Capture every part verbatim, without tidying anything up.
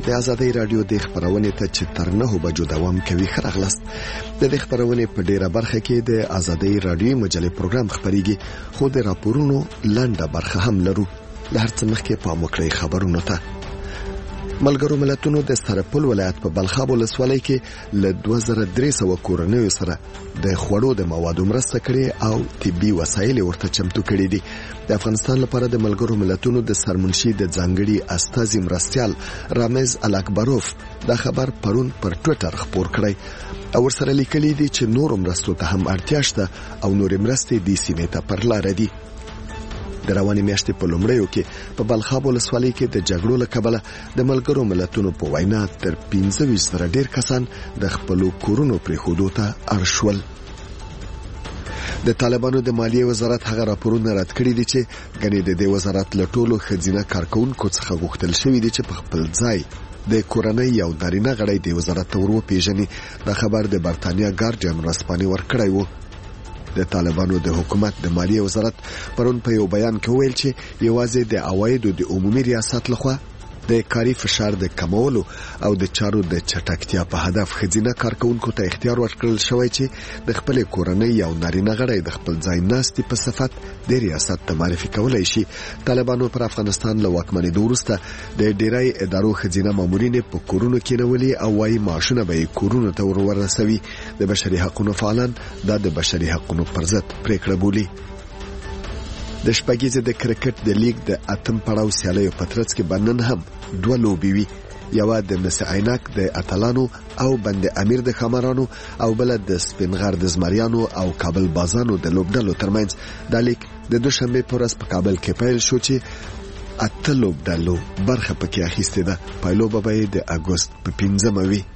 د آزادۍ رادیو د خبرونې ته چې تر نه بجو دوام کوي خراغلاست د دې خبرونې په ډیره برخه کې د آزادۍ رادیو مجلې پروګرام خبريږي خو د راپورونو لنډه برخه هم لرو لهر څه مخکې په مکړې خبرونو ته ملګرو ملتونو د سرپل ولایت په بلخاب ولسوالۍ کې له دوه زره درې سوه کورنیو سره د خوړو د موادو مرسته کړې او طبي وسایل ورته چمتو کړې دي د افغانستان لپاره د ملګرو ملتونو د سرمنشي د ځانګړي استازي مرستيال رامز الاکبروف دا خبر پرون پر ټوئیټر خبر کړی او ورسره لیکلي دي چې نور مرستو ته هم اړتیا شته او نور مرستې د سیمې ته پر لار دي د رواني میاشتې په لومړیو کې په بلخاب ولسوالۍ کې د جګړو له کبله د ملګرو ملتونو په وینا تر پنځه ویشت زره ډیر کسان د خپل کورونو پریښودو ته اړ شول د طالبانو د مالیې وزارت هغه راپورونه رد کړي دي چې غني د دې وزارت له ټولو خزینه کارکونکو څخه غوښتل شوی دي چې په خپل ځای د کورنۍ یو نارینه غړی د وزارت ورو پیژني د خبر د برتانیا ګارډین رسپانې ورکړی وو د طالبانو د حکومت د مالیې وزارت پرون په یو بیان کې ویل چې یوازې د عوایدو د عمومي ریاست لخوا د کاري فشار د کمولو او د چارو د چټکتیا په هدف خزینه کارکونکو ته اختیار ورکړل شوی چې د خپل کورنۍ یو نارینه غړی د خپل ځای ناستي په صفت د ریاست ته معرفي کولای شي طالبانو پر افغانستان له واکمنۍ وروسته د ډیری ادارو خزینه مامورین په کورونو کې نولي او وايي معاشونه به کورونو ته ورورسوي د بشري حقوقو فعالان دا د بشري حقوقو پر ضد پریکړه بولي د شپږیزې د کرکټ د لیګ د اتم پړاو سیالیو په ترڅ کې بنن هم دوه لوبې وي یو د مس عینک د اتلانو او بند امیر د خمرانو او بل د سپینغر د زمریانو او کابل بازانو د لوبډلو ترمنځ د لیګ د دوشنبه پر ورځ په کابل کې پیل شو چې اته لوبډلو برخه پکې اخیسته ده پایلو به د اگست په پنځمه وي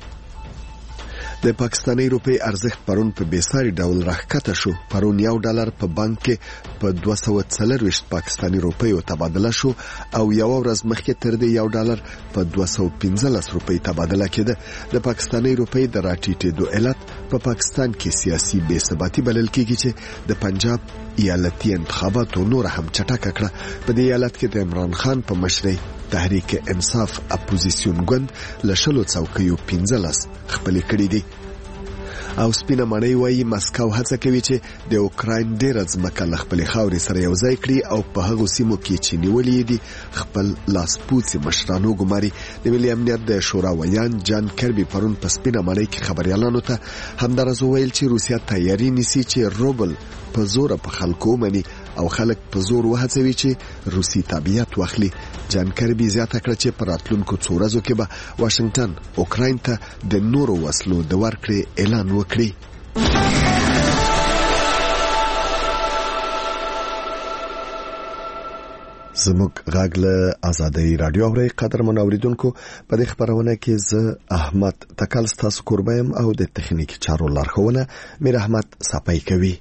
د پاکستاني روپی ارزښت پرون په بیساري ډول راښکته شو پرون یو ډالر په بانک کې په دوه سوه څلرویشت پاکستاني روپیو تبادله شو او یو ورځ مخکې تر دې یو ډالر په دوه سوه پنځلس روپی تبادله کېده د پاکستاني روپی د راټیټېدو علت په پاکستان کې سیاسي بې ثباتي بلل کېږي چې د پنجاب ایالتي انتخاباتو نور هم چټکه کړه په دې ایالت کې د عمران خان په مشرۍ تحریک انصاف اپوزیسیون ګوند له شلو څوکیو پنځلس خپلې کړې دي او سپینه مړی وایي مسکو هڅه کوي چې د اوکراین ډېره ځمکه له خپلې خاورې سره یو ځای کړي او په هغو سیمو کې چې نیولې دي خپل لاسپوڅي مشران وګماري د ملي امنیت د شورا ویان جان کربي پرون په سپینه مړی کې خبریالانو ته همدارس وویل چې روسیا تیاری نیسي چې روبل په زور په خلکو مني او خلک په زور وهڅوي چې روسي تابعیت واخلي جان کربي زیاته کړه چې په راتلونکو څو ورځو کې به واشنگټن اوکراین ته د نورو وسلو د ورکړې اعلان وکړي زموږ غږ له آزادۍ رادیو اوري قدر منوریدونکو په دې خبرونه کې زه احمد تکل ستاسو قربایم او د تخنیکی چارو لارښوونه میر احمد صفای کوي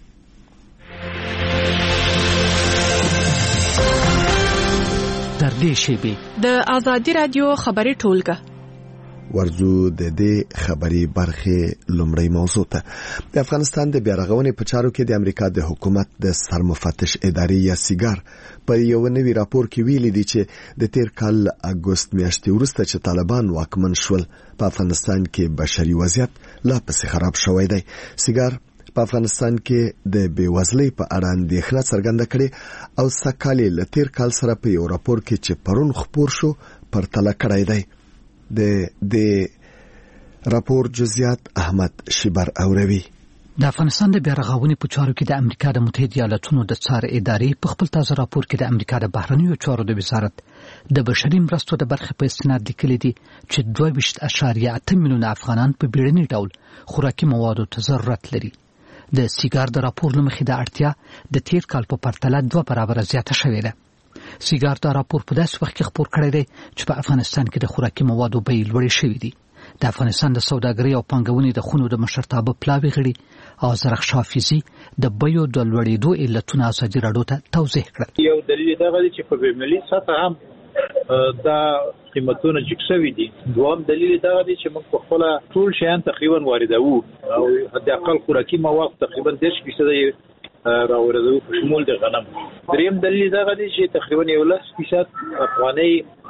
در دې شیبه د آزادۍ رادیو خبري ټولګه ورزو د دې خبري برخه لومړی موضوع ته د افغانستان د بیارغونې په چارو کې د امریکا د حکومت د سرمفتش ادارې یا سیګار په یو نوي راپور کې ویلي دي چې د تیر کال اگست میاشتې وروسته چې طالبان واکمن شول په افغانستان کې بشري وضعیت لا پسې خراب شوی دی سیګار په افغانستان کې د بیوزلۍ په اړه اندېښنه څرګنده کړې او سکهال له تیر کال سره په یو راپور کې چې پرون خپور شو پرتله کړی دی د د راپور جزئیات احمد شیبر اوروي د افغانستان د بیارغونې په چارو کې د امریکا د متحده ایالاتونو د څار ادارې په خپل تازه راپور کې د امریکا د بهرنیو چارو د وزارت د بشري مرستو د برخې په استناد لیکلي دي چې دوه ویشت اعشاریه اته میلیونه افغانان په بیړني ډول خوراکي موادو ته ضرورت لري د سیګار د راپور لمخې د اړتیا د تیر کال په پرتله دوه برابر زیاته شوې ده سیګار دا راپور په داسې وخت کې خبر کړی دی چې په افغانستان کې د خوراکي موادو بیې لوړې شوې دي د افغانستان د سوداګرۍ او پانګونې د خونو د مشرتابه پلاوي غړي او زرخ حافظي د بیو د لوړېدو علتونه ازادي راډیو ته توضیح کړل یو دلیل دا غواړي چې په ملي سطح هم دا قیمتونه جګ دي دوام دلیل دا غواړي چې موږ په خپل ټول شیان تقریبا واردوو او د اقل خوراکي مواد تقریبا دېرش فیصد راوړو په شمول د غنم دریم دلیل دا غواړي چې تقریبا یو لس فیصد افغاني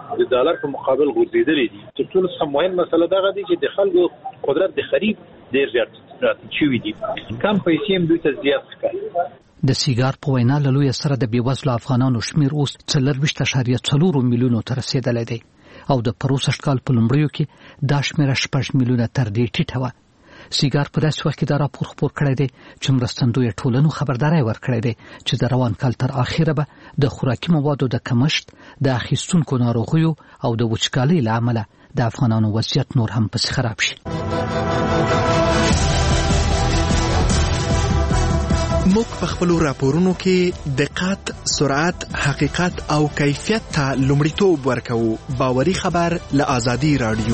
د ډالر په مقابل غورځېدلې دي. تر ټولو مهم مسله دا غدي چې د خلکو قدرت د خرید ډیر زیات شوی دي. کم پیسې هم دوی ته زیات ښکاري. د سیګار په وینا له لوی سره د بیوزلو افغانانو شمیر اوس څلور ویشت اعشاریه څلور میلیونو ته رسیدلی دی او د پروسږ کال په لومړیو کې دا شمیر شپږ میلیونه تر دې ټیټه وه. سیګار په داسې وخت کې دا راپور خپور کړی دی چې مرستندویه ټولنو خبرداری ورکړی دی چې د روان کال تر اخره به د خوراکي موادو د کمښت، د اخیستونکو ناروغیو او د وچکالۍ له امله د افغانانو وضعیت نور هم پسې خراب شي. موږ په خپلو راپورونو کې دقت، سرعت، حقیقت او کیفیت ته لومړیتوب ورکوو. باوري خبر له آزادي رادیو.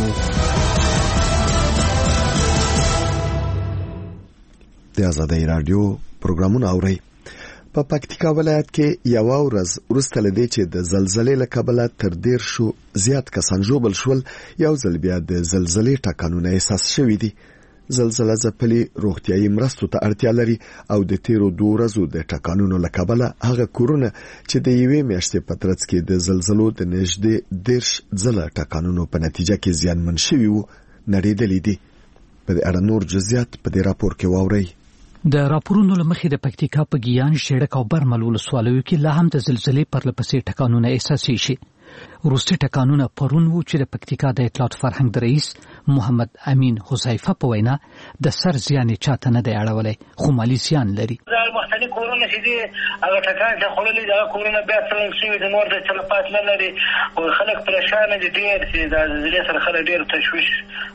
د آزادي رادیو پروګرامونه اورئ. په پکتیکا ولایت کې یو ورځ وروسته لدې چې د زلزلې له کبله تر ډیر شو زیات کسان ژوبل شول، یو ځل بیا د زلزلې ټکانونه احساس شوي دي. زلزلہ ځپلي روغتیايي مرستو ته اړتیا لري او د تیرو دوه ورځو د ټکانونو له کبله هغه کورونه چې د یوې میاشتې په ترڅ کې د زلزلو د نږدې دیرش ځله ټکانونو په نتیجه کې زیانمن شوي وو نړېدلي دي. په دې اړه نور جزئیات په دې راپور کې واورئ. د راپورونو لمخې د پکتیکا په ګیان، شیړک او برمل ولسوالیو کې لا هم د زلزلې پرلپسې ټکانونه احساسي شي. وروستي ټکانونه پرون وو چې د پکتیکا د اطلاعات فرهنګ د رئیس محمد امین حذیفه په وینا د سر زیان چاته نه دی اړولی، خو مالی زیان لري. مختلف کورونه چې دي هغه ټکان چې خلل دي هغه کورونه بیا څنګه شوي د نور د تلفات نه لري او خلک پریشان دي ډیر چې د زلزلې سره خلک ډیر تشویش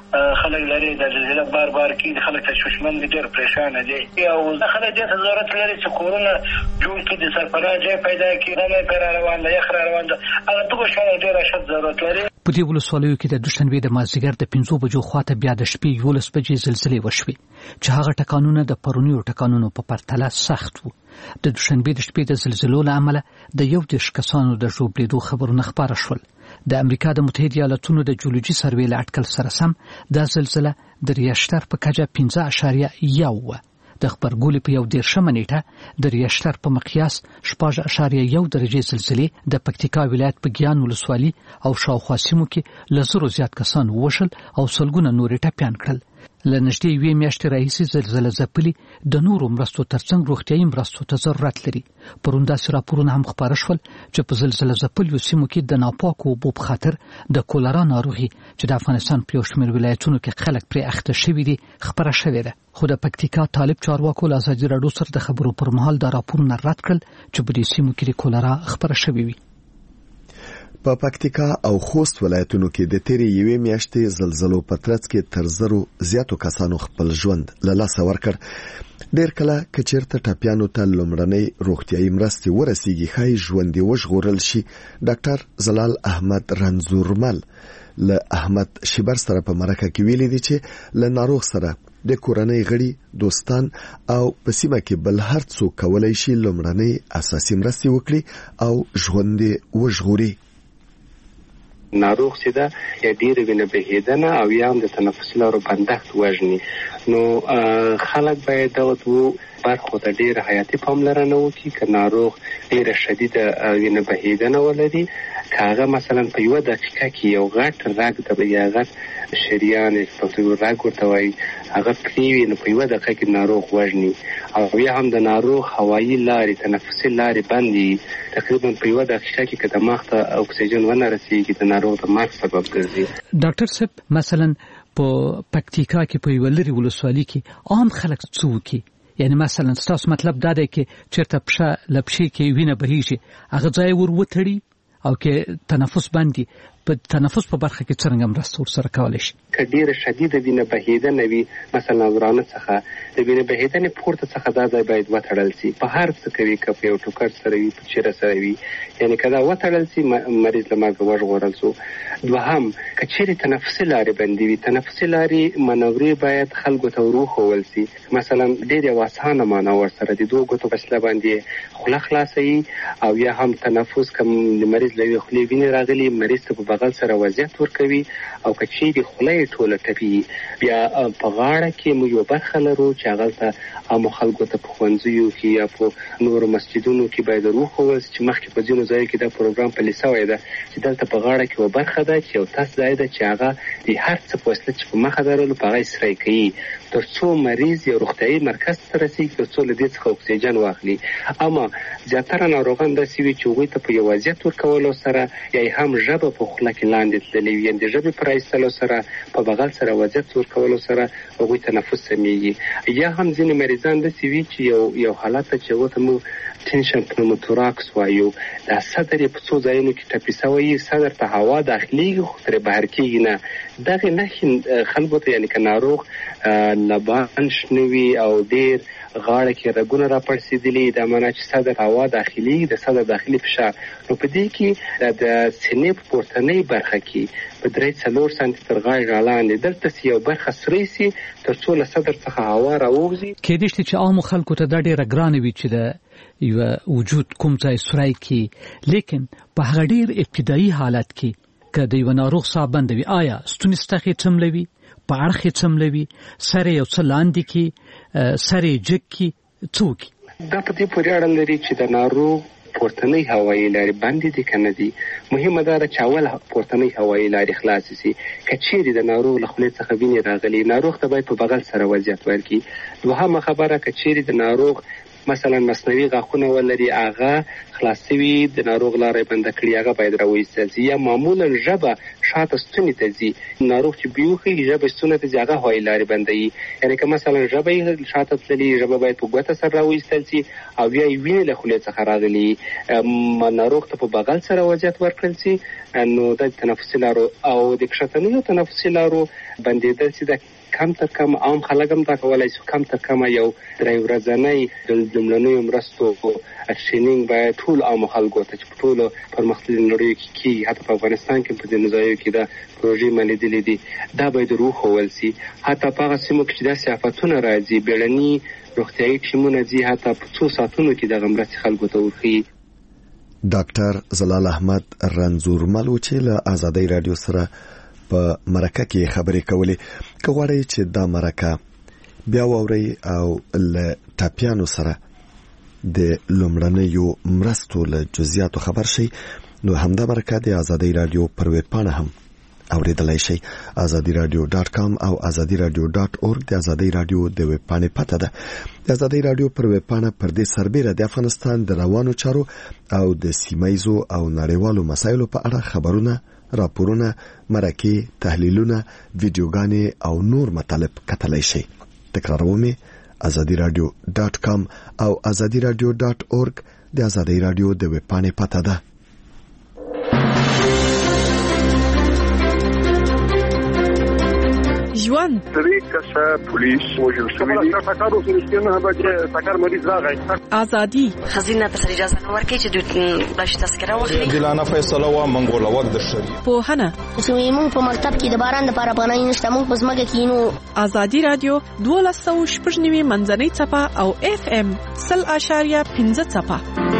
خلک لري. د زلزلې بار بار کې خلک تشویشمن دي، ډیر پریشان دي او خلک دې ضرورت لري چې کورونه جوړ کړي، د سرپناه ځای پیدا کړي، نه پر روان ده یخ روان ده هغه دغه شان ډیر شت ضرورت لري. په دې ولسوالیو کې د دوشنبه د مازدیګر د پنځو بجو خواته بیا د شپې یولس بجې زلزلې وشوي چې هغه ټکانونه د پرونیو ټکانونو په پرتله سخت وو. د دوشنبه د شپې د زلزلو له امله د یو دېرش کسانو د ژوبلېدو خبرونه خپاره شول. د امریکا د متحده ایالاتونو د جیولوژي سروې له اټکل سره سم دا زلزله د ریشتر په کچه پنځه اعشاریه یو وه. د خبرګولې په یو دېرشمه نیټه د ریشتر په مقیاس شپږ اعشاریه یو درجې زلزلې د پکتیکا ولایت په ګیان ولسوالي او شاوخوا سیمو کې له زرو زیات کسان ووژل او سلګونه نورې ټپیان کړل. له نږدې یوې میاشتې راهیسې زلزله ځپلي د نورو مرستو ترڅنګ روغتیايي مرستو ته ضرورت لري. پرون داسې راپورونه هم خپاره شول چې په زلزله ځپلیو سیمو کې د ناپاکو اوبو په خاطر د کولرا ناروغي چې د افغانستان په یو شمېر ولایتونو کې خلک پرې اخته شوي دي خپره شوې ده. خو د پکتیکا طالب چارواکو له ازادي راډیو سره د خبرو پر مهال دا راپورونه رد کړل چې په دې سیمو کې د کولرا خپره شوې وي. په پکتیکا او خوست ولایتونو کې د تیرې یوې میاشتې زلزلو په ترڅ کې تر زرو زیاتو کسانو خپل ژوند له لاسه ورکړ. ډېر کله که چېرته ټپیانو ته لومړنۍ روغتیايي مرستې ورسیږي ښایي ژوند یې وژغورل شي. ډاکټر زلال احمد رنځورمل له احمد شیبر سره په مرکه کې ویلي دي چې له ناروغ سره د کورنۍ غړي، دوستان او په سیمه کې بل هر څوک کولی شي لومړنۍ اساسي مرستې وکړي او ژوند یې وژغوري. ناروغ چې دا یا ډېر وینه بهیدنه او یا هم د تنفسي لارو بندښت وژني، نو خلک باید دغه دوه برخو ته ډېره حیاتي پاملرنه وکړي. که ناروغ ډېره شدیده وینه بهیدنه ولري، که هغه مثلا په یوه دقیقه کې یو غټ رګ د یا غټ شریان پښتو رګ ورته وایي هغه پرېوي، نو په یوه دقیقه کې ناروغ وژني. او یا هم د ناروغ هوایي لارې تنفسي لارې بندي، تقریبا په یوه دقیقه کې که دماغ ته اکسیجن ونه رسیږي د ناروغ د مرګ سبب ګرځي. ډاکټر صاحب مثلا په پکتیکا کې په یو لري ولسوالي کې عام خلک څه وکړي؟ یعنی مثلا ستاسو مطلب دا دی چې چیرته پښه لپشي کې وینه بهیږي هغه ځای ور وتړي او کې تنفس باندې په تنفس په برخه کې څنګه مرسته ورسره کولای شي؟ که ډیره شدیده وینه بهیدنه وي، مثلا ورانه څخه د وینه بهیدنې پورته څخه دا ځای باید وتړل شي. په هر څه کوي که په یو ټوکر سره وي، په چیره سره وي، یعنی که دا وتړل شي مریض له مرګه وژغورل شو. دوهم که چیرې تنفسي لارې بندې وي، تنفسي لارې منورې باید خلکو ته وروښول شي. مثلا ډېر یو اسانه مانور سره د دوه ګوتو وسیله باندې خوله خلاصوي او یا هم تنفس کم د مریض مریض له خولې وینې راغلي، مریض ته په بغل سره وضعیت ورکوي، او که چیرې خوله یې ټوله ټپي، بیا په غاړه کې موږ یو برخه لرو چې هغلته عامو خلکو ته په ښوونځیو کې یا په نورو مسجدونو کې باید وښول چې مخکې په ځینو ځایو کې دا پروګرام پلی سوی ده چې دلته په غاړه کې یو برخه ده چې یو تس ځای ده چې هغه د هر څه په وسیله چې په مخه درولو په هغه اسرای کوي تر څو مریض یو روغتیایي مرکز ته رسېږي تر څو له دې څخه اکسیجن واخلي. اما زیاتره ناروغان داسې وي چې هغوی ته په یو وضعیت ورکولو سره یا هم ژبه په خوله کې لاندې تللې وي، د ژبې په رایستلو سره په بغل سره وضعیت ورکولو سره هغوی تنفس سمیږي. یا هم ځینې مریضان داسې وي چې یو یو حالت ته چې هغو ته موږ ټینشن پنوموتوراکس وایو، دا صدر یې په څو ځایونو کې ټپي سوی، صدر ته هوا داخلېږي خو ترې بهر کېږي نه. دغې نښې خلکو ته یعنې که ناروغ لبان شنه وي او ډېر غاړه کې رګونه راپړسېدلي، دا معنا چې صدر هوا داخلي د صدر داخلي فشار، نو په دې کې د سینې په پورتنۍ برخه کې په درې څلور سانتي تر غاړې لاندې دلته یو برخه سرۍ سي تر څو له صدر څخه هوا راووځي. کېدای شي چې عامو خلکو ته دا ډېره ګرانه وي چې د یو وجود کوم ځای سوری کی، لیکن په هغه ډېر ابتدایي حالت کې که د یو ناروغ ساه بنده وي، آیا ستوني ستخې څملوي، په اړخ یې څملوي، سر یې یو څه لاندې کي، سر یې جګ کي، څه وکړي؟ دا په دې پورې اړه لري چې د ناروغ پورتنۍ هوایي لارې بندې دي که نه دي. مهمه دا ده چې اول پورتنۍ هوایي لارې خلاصې سي. که چیرې د ناروغ له خولې څخه وینې راغلي، ناروغ ته باید په بغل سره وضعیت ورکړي. دوهمه خبره، که چیرې د ناروغ مثلا مصنوعي غاښونه ولري، هغه خلاص شوي، د ناروغ لاره بنده کړي، هغه باید راوایستل شي. یا معمولا ژبه شاته ستوني ته ځي، ناروغ چې بیوخي ژبه ستوني ته ځي، هغه هوایي لارې بندوي. یعنې که مثلا ژبه یې شاته تللي، ژبه باید په ګوته سره راوایستل شي، او بیا یې وینې له خولې څخه راغلي، ناروغ ته په بغل سره وضعیت ورکړل شي، نو د تنفسي لارو او د کښتنیو تنفسي لارو بندېدل چې د کم تر کم عام خلک هم دا کولای شي، کم تر کمه یو درې ورځنۍ د لومړنیو مرستو ټرینینګ باید ټول عامو خلکو ته چې په ټولو پرمختللو نړیو کې کېږي، حتی په افغانستان کې په ځینو ځایو کې دا پروژې ملیدلې دي، دا باید وښول شي. حتی په هغه سیمو کې چې داسې آفتونه راځي، بیړني روغتیایي ټیمونه ځي، حتی په څو ساعتونو کې دغه مرستې خلکو ته ورښیي. ډاکټر زلال احمد رنځورمل و چې له آزادۍ رادیو سره په مرکه کې خبرې کولې. که غواړئ چې دا مرکه بیا واورئ او له ټاپیانو سره د لومړنیو مرستو له جزئیاتو خبر شئ، نو همدا مرکه د آزادۍ رادیو پر ویب پاڼه هم اوریدلای شئ. آزادی رادیو ډاټ کام او آزادی رادیو ډاټ اورګ د آزادۍ رادیو د ویب پاڼې پته ده. د آزادۍ رادیو پر ویب پاڼه پر دې سربېره د افغانستان د روانو چارو او د سیمایزو او نړیوالو مسایلو په اړه خبرونه، راپورونه، مرکې، تحلیلونه، ویډیوګانې او نور مطالب کتلای شئ. تکراروم آزادی رادیو ډاټ کام او آزادی رادیو ډاټ اورګ د آزادۍ رادیو د ویب پاڼې پته ده. ژوند درې کسه پولیس وژل شوي دي. ټکر وسو نه به چې ټکر مریض راغی. ازادي خزینه ته اجازه نه ورکړي چې دوی باش تذکره واخلي. دلانه فیصله وا منګول وخت د شری پوهنه سویمون په مکتب کې د باران لپاره پناه نشته، موږ په ځمکه کې نو. ازادي رادیو دوه سوه شپږ نوي منځنۍ څپه او اف ام سل اشاریه پنځه څپه.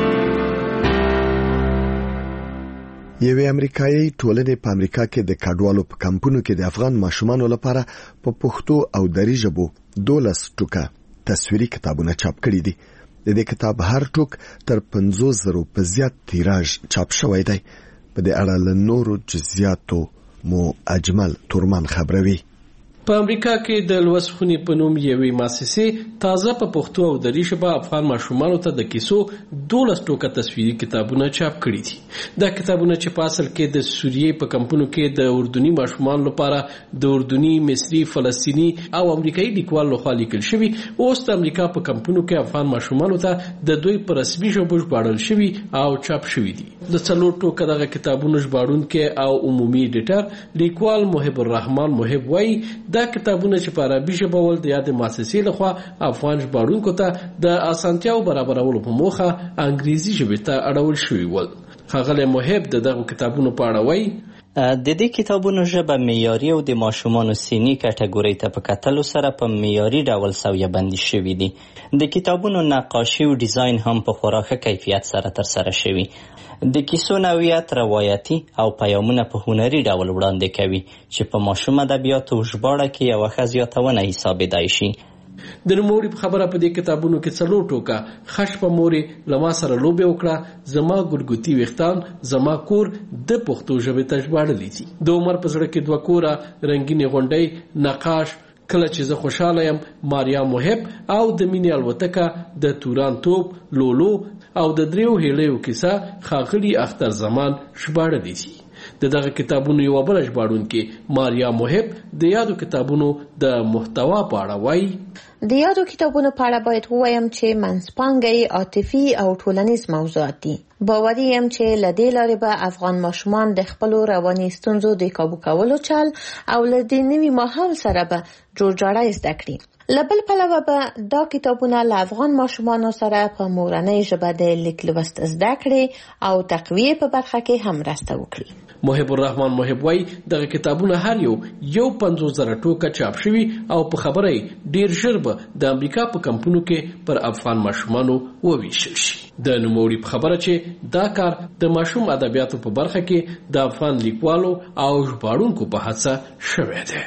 یوې امریکایي ټولنې په امریکا کې د کډوالو په کمپونو کې د افغان ماشومانو لپاره په پښتو او دری ژبو دولس ټوکه تصویري کتابونه چاپ کړي دي. د دې کتاب هر ټوک تر پنځوس زره په زیات تیراژ چاپ شوی دی. په دې اړه له نورو جزئیاتو مو اجمل تورمان خبروي. په امریکا کې د لوسخونی په نوم یوې مؤسسې تازه په پښتو او دری ژبه افغان ماشومانو ته د کیسو دولس ټوکه تصویري کتابونه چاپ کړي دي. دا کتابونه چې په اصل کې د سوریې په کمپونو کې د اردني ماشومانو لپاره د اردني، مصري، فلسطینی او امریکایي لیکوال لخوا لیکل شوي، اوس د امریکا په کمپونو کې افغان ماشومانو ته د دوی په رسمي ژبه ژباړل شوي او چاپ شوي دي. د څلور ټوکه دغه کتابونو ژباړونکی او عمومي ایډیټر لیکوال محب الرحمن محب وایي دا کتابونه چې په عربي ژبه ول د یاد مؤسسې لخوا افغان ژباړونکو ته د اسانتیاو برابرولو په موخه انګریزي ژبې ته اړول شوي ول. ښاغلی محب د دغه کتابونو په اړه وایي د دې کتابونو ژبه معیاري او د ماشومانو سني کټګورۍ ته په کتلو سره په معیاري ډول سویه بندي شوي دي. د کتابونو نقاشي او ډیزاین هم په خورا ښه کیفیت سره ترسره شوي. د کیسو نوعیت روایتي او پیامونه په هنري ډول وړاندې کوي چې په ماشوم ادبیاتو ژباړه کې یوه ښه زیاتونه حسابېدای شي. د نوموړي په خبره په دې کتابونو کې څلور ټوکه خش په مورې له ما سره لوبې وکړه، زما ګلګوتي ویښتان، زما کور د پښتو ژبې ته ژباړلي دي. د عمر په زړه کې دوه کوره، رنګینې غونډۍ، نقاش، کله چې زه خوشحاله یم، ماریا محب او د مینې الوتکه، د توران توپ، لولو او د دریو هیلیو کیسه ښاغلي اختر زمان ژباړلي دي. د دغه کتابونو یوه بله ژباړونکې ماریا محب د یادو کتابونو د محتوا په اړه وایي: د یادو کتابونو په اړه باید ووایم چې منځپانګه عاطفي او ټولنیز موضوعات دي. باوري یم چې له دې لارې به افغان ماشومان د خپلو رواني ستونزو د کابو کولو چل او له دې نوي ماحول سره به جوړجاړی زده کړي. له بل پلوه به دا کتابونه له افغان ماشومانو سره په مورنۍ ژبه د لیک لوست زده کړي او تقویې په برخه کې هم مرسته وکړي. محب الرحمن محب وایي دغه کتابونه هر یو یو پنځوس زره ټوکه چاپ شوي او په خبره ډیر ژر به د امریکا په کمپونو کې پر افغان ماشومانو وویشل شي. د نوموړي په خبره چې دا کار د ماشوم ادبیاتو په برخه کې د افغان لیکوالو او ژباړونکو په هڅه شوی دی.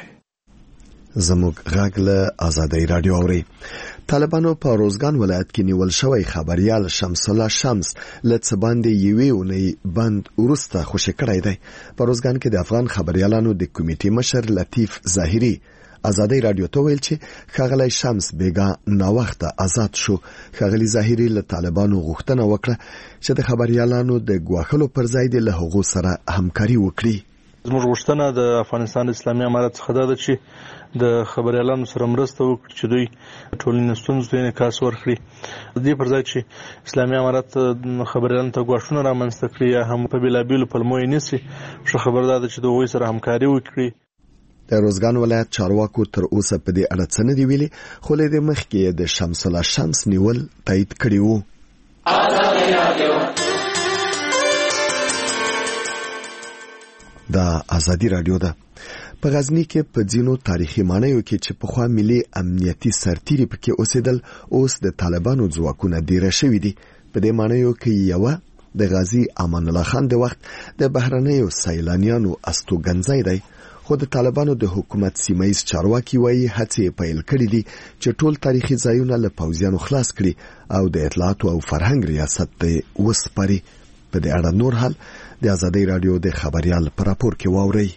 زموږ غږ له آزادۍ رادیو اوري. طالبانو په روزګان ولایت کې نیول شوی خبريال شمس الله شمس له څه باندې یوې اونۍ بند وروسته خوشي کړی دی. په روزګان کې د افغان خبريالانو د کمیټې مشر لطیف ظاهري آزادۍ رادیو ته ویل چې ښاغلی شمس بیګا ناوخته آزاد شو. ښاغلي ظاهري له طالبانو غوښتنه وکړه چې د خبريالانو د ګواښلو پر ځای د له هغو سره همکاري وکړي. زموږ غوښتنه د افغانستان اسلامي امارت څخه ده چې د خبريالانو سره مرسته وکړي چې دوی ټولنیز ستونزو ته انعکاس ورکړي. د دې پر ځای چې اسلامي امارت خبريالانو ته ګواښونه رامنځته کړي یا هم په بېلابېلو پلمو یې نیسي، ښه خبره ده چې د هغوی سره همکاري وکړي. د روزګان ولایت چارواکو تر اوسه په دې اړه څه نه دي ویلي، خو له دې مخکې د شمس الله شمس نیول تایید کړي وو. دا آزادی رادیو ده. په غزنی کې په ځینو تاریخي ماڼیو کې چې پخوا ملي امنیتي سرتیري پکې اوسېدل، اوس د طالبانو ځواکونه دیره شوي دي. په دې ماڼیو کې یوه د غازی امان الله خان د وخت د بهرنیو سیلانیانو استوګنځی دی، خو د طالبانو د حکومت سیمایي چارواکي وایي هڅې پیل کړې دي چې ټول تاریخي ځایونه له پوځیانو خلاص کړي او د اطلاعات او فرهنګ ریاست ته وسپاري. په دې اړه نور حال د آزادۍ رادیو د خبريال پر راپور کې واوري.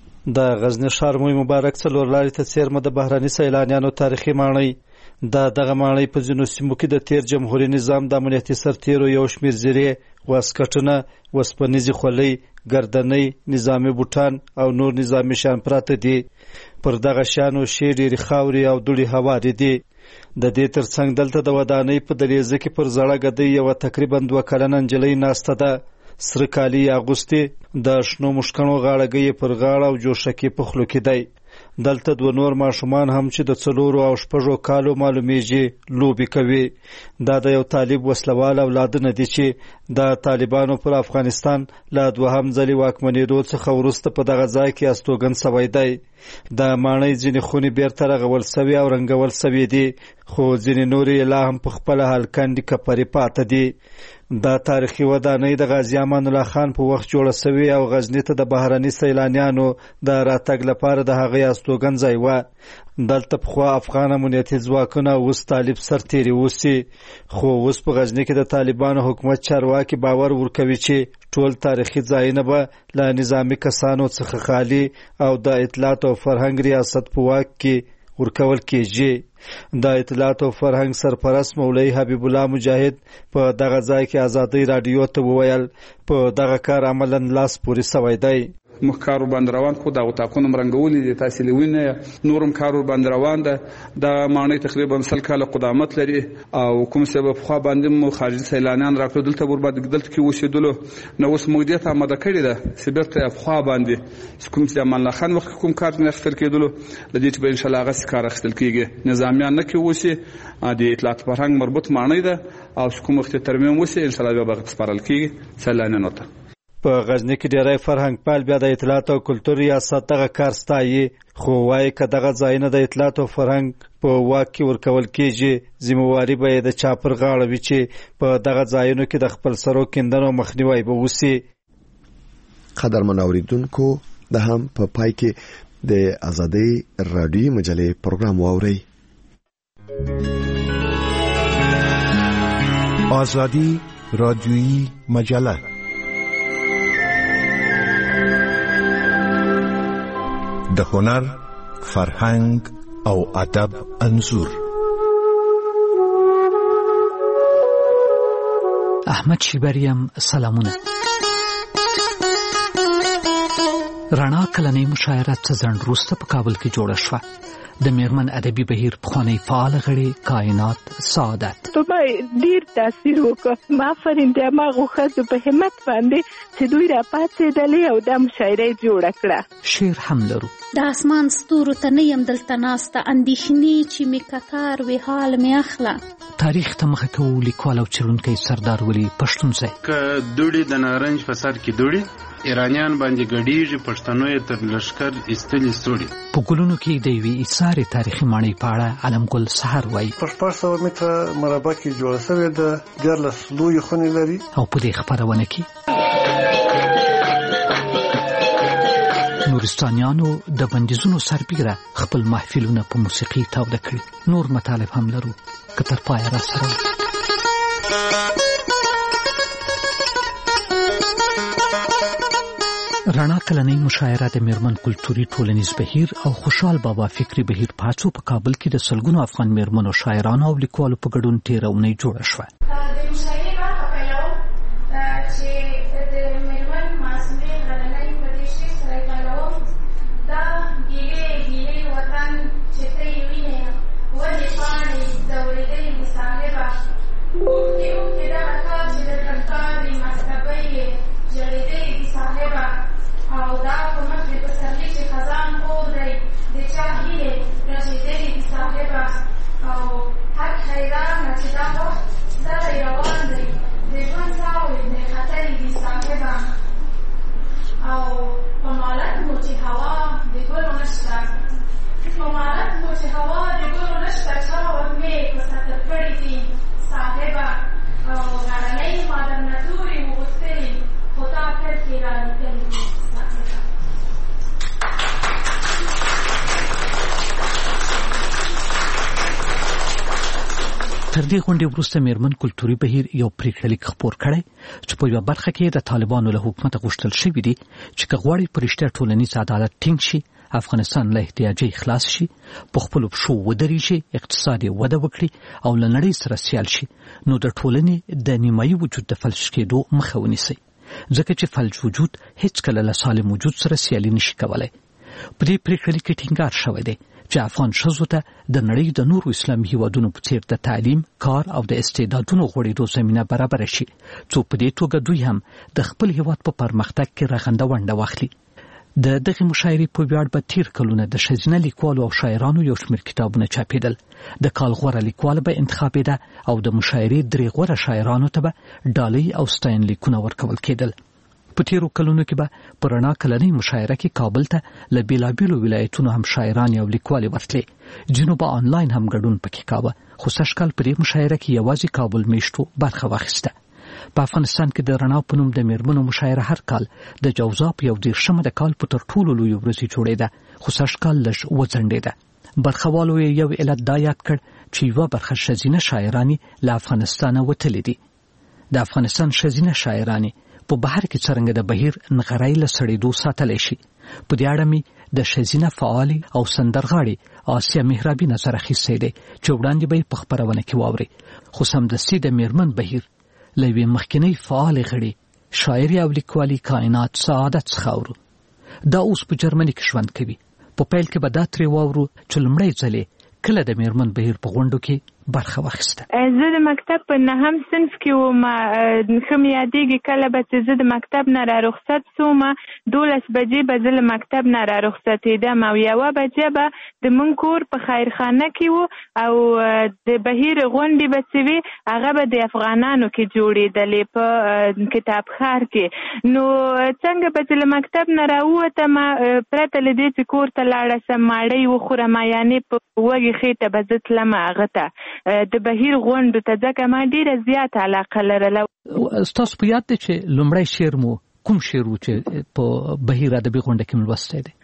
د غزنی ښار موی مبارک څلور لارې ته څیرمه د بهراني سیلانیانو تاریخي ماڼۍ دا دغه ماڼۍ په ځینو سیمو کې د تیر جمهوریت نظام د امنیتي سرتیرو یو شمېر زیرې، واسکټونه، وسپنیزې خولۍ، ګردنۍ، نظامي بوټان او نور نظامي شیان پراته دي. پر دغه شیانو شی ډېرې خاورې او دوړې هوارې دي. د دې ترڅنګ دلته د ودانۍ په دریزه کې پر زړه ګدۍ یوه تقریبا دوه کلنه نجلۍ ناسته ده. سره کالي اغوستي، د شنو مشکڼو غاړګۍ پر غاړه او جوشکې په خولو کې دی. دلته دوه نور ماشومان هم چې د څلورو او شپږو کالو معلومیږي لوبې کوي. دا د یو طالب وسلوال اولادونه دي چې د طالبانو پر افغانستان له دوهم ځلې واکمنېدو څخه وروسته په دغه ځای کې استوګن سوی دی. د ماڼۍ ځینې خونې بیرته رغول سوي او رنګول سوي دي، خو ځینې نورې لا هم په خپله هلکندې کپرې پاته دي. دا تاریخي ودانۍ د غازی امان الله خان په وخت جوړه سوي او غزنی ته د بهرني سیلانیانو د راتګ لپاره د هغې استوګنځی وه. دلته پخوا افغان امنیتي ځواکونه اوس طالب سرتیري اوسي، خو اوس په غزنی کې د طالبانو حکومت چارواکي باور ورکوي چې ټول تاریخي ځایونه به له نظامي کسانو څخه خالي او د اطلاعات او فرهنګ ریاست په واک کې ورکول کېږي. د اطلاعات او فرهنګ سرپرست مولوي حبیب الله مجاهد په دغه ځای کې آزادۍ رادیو ته وویل په دغه کار عملاً لاس پورې سوی دی. موږ کار باندې روان خو دا وتاقونه مرنګولې دي، تاسو لوینه نورم کار باندې روان ده. د ماڼۍ تقریبا سل کاله قدامت لري او کوم سبب خو باندې مو خارجي سیلانیان راکړل دلته ورباد دلته کې وسیدلو نو اوس موږ دې ته آماده کړی ده سبب ته خو باندې کوم چې امان الله خان وخت کوم کار نه خپل کېدلو د دې چې به ان شاء الله غس کار خپل کېږي. نظامیان نه کې وسی د اطلاعات فرهنګ مربوط ماڼۍ ده او کوم وخت ترمیم وسی ان شاء الله به سپارل کېږي سیلانیانو ته. په غزنی کې ډیری فرهنګ پال بیا د اطلاعات او کلتور ریاست دغه کار ستایي، خو وایي که دغه ځایونه د اطلاعات او فرهنګ په واک کې ورکول کېږي، ذمهواري به یې د چا پر غاړه وي چې په دغه ځایونو کې د خپلسرو کیندنو مخنیوی به وسي. قدرمن اوریدونکو، د هم په پا پای کې د آزادۍ رادیو مجلې پروګرام واورئ. آزادی رادیویی مجله، د هنر، فرهنګ او ادب انځور. احمد شیبریم، سلامونه. رڼا کلنۍ مشاعره څه ځنډ وروسته په کابل کې جوړه شوه. د میرمن ادبي بهیر پخوانی فعال غړي کائنات سعادت په ما ډیر تاثیر وکړ. ما فرینده ما غوښه په همت باندې چې دوی را پاتېدلې او د مشاعره جوړه کړه. شعر هم لرو. د اسمان ستورو ته نه یم دلته ناسته، اندېښنې چې مې کتار وې حال مې اخله. تاریخ ته مخه کوو. لیکوال او څېړونکی سردار ولی پښتونزی. که دوړي د نارنج په سر کې دوړي، ایرانیان باندې ګډیږي، پښتنو یې تر لشکر ایستلې ستوري. په ګلونو کې د یوې ایثارې تاریخي ماڼۍ په اړه علمګل سحر وایي. په شپږ سوه متره مربع کې جوړه شوې ده، دیارلس لویې خونې لري. او په دې خپرونه کې نورستانیانو د بندیزونو سربیره خپل محفلونه په موسیقي تاوده کړي. نور مطالب هم لرو، که تر پایه را سره رڼا کلنۍ مشاعره د میرمن کلتوري ټولنیز بهیر او خوشحال بابا فکری بهیر پاتو په کابل کې د سلګونو افغان میرمنو شاعرانو او لیکوالو په ګډون تېره اونۍ جوړه شوه. د مشاعرې برخه پیلوم چې د میرمن معصومې غلنۍ په دې شعر سره پیلوم. دا ګیلې ګیلې وطن چې ته یې وینې، ولې پاڼې ځورېدلې د صاحبه، اوښکې اوښکې دغه کار چې د کنکارې مذهبۍ یې ژړېدلې د صاحبه، او دا په مخ د پسرلي چې خزان خور دی د چا هیلې رژېدلې د صاحبه، او حق حیرانه چې دا وخت دغې روان دی د ژوند ساوې د خطرې د صاحبه، او په مالت مو چې هوا د ګلو نشته، په مالت مو چې هوا د ګلو نشته، چا وږمې په سطر کړي دي صاحبه، او غرنۍ ما درنه تورې وغوښتلې خو تا کرښې رالېږلې دي. تر دې غونډې وروسته میرمن کلتوري بهیر یو پریکړه لیک خپور کړی چې په یوه برخه کې د طالبانو له حکومته غوښتل شوي دي چې که غواړي په رښتیا ټولنیز عدالت ټینګ شي، افغانستان له احتیاجۍ خلاص شي، په خپلو پښو ودرېږي، اقتصاد یې وده وکړي او له نړۍ سره سیال شي، نو د ټولنې د نیمایي وجود د فلج کېدو مخه ونیسي، ځکه چې فلج وجود هیڅکله له سالم وجود سره سیالي نشي کولی. په دې پریکړه لیک کې ټینګار شوی دی چې افغان ښځو ته د نړۍ د نورو اسلامي هیوادونو په څیر د تعلیم، کار او د استعدادونو غوړېدو زمینه برابره شي، څو په دې توګه دوی هم د خپل هیواد په پرمختګ کې رغنده ونډه واخلي. د دغې مشاعرې په ویاړ به تیر کلونه د ښځینه لیکوالو او شاعرانو یو شمېر کتابونه چاپېدل، د کال غوره لیکواله به انتخابېده او د مشاعرې درې غوره شاعرانو ته به ډالۍ او ستاینلیکونه ورکول کېدل. په تیرو کلونو کې به په رڼا کلنۍ مشاعره کې کابل ته له بېلابېلو ولایتونو هم شاعران او لیکوالې ورتلې، ځینو به آنلاین هم ګډون پکې کاوه، خو سږکال په دې مشاعره کې یوازې کابل میشتو برخه واخیسته. په افغانستان کې د رڼا په نوم د میرمنو مشاعره هر کال د جوزا په یو دېرشمه د کال په تر ټولو لویو ورځې جوړېده، خو سږکال لږ وځنډېده. برخوالو یې یو علت دا یاد کړ چې یوه برخه ښځینه شاعرانې له افغانستانه وتلې دي. د افغانستان ښځینه شاعرانې په بهر کې څرنګه د بهیر نغرۍ له سړېدو ساتلی شي. په دې اړه مې د ښځینه فعالې او سندرغاړې آسیا محرابي نظر اخیستی دی چې وړاندې به یې په خپرونه کې واورئ، خو سمدستي د میرمن بهیر له یوې مخکینۍ فعالې غړي شاعري او لیکوالي کائنات سعادت څخه اورو. دا اوس په جرمني کې ژوند کوي. په پیل کې به دا ترې واورو چې لومړی ځل کله د میرمن بهیر په غونډو کې برخه واخیسته؟ زه د مکتب په نهم صنف کې وم، ښه مې یادېږي کله به چې زه د مکتب نه را رخصت سوم، دولس بجې به زه له مکتب نه را رخصتېدم او یوه بجې به د مونږ کور په خیرخانه کې و او د بهیر غونډې به چې وې هغه به د افغانانو کې جوړېدلې په کتابخار کې. نو څنګه به چې له مکتب نه راووتم پرته له دې چې کور ته لاړه سم ماړۍ وخورم، یعنې په وږې خېټه به زه تلم هغه ته د بهیر غونډو ته، ځکه ما ډېره زیاته علاقه لرله. ستاسو په یاد دی چې لومړی شعر مو کوم شعر و چې په بهیر ادبي غونډه کې مو لوستی دی؟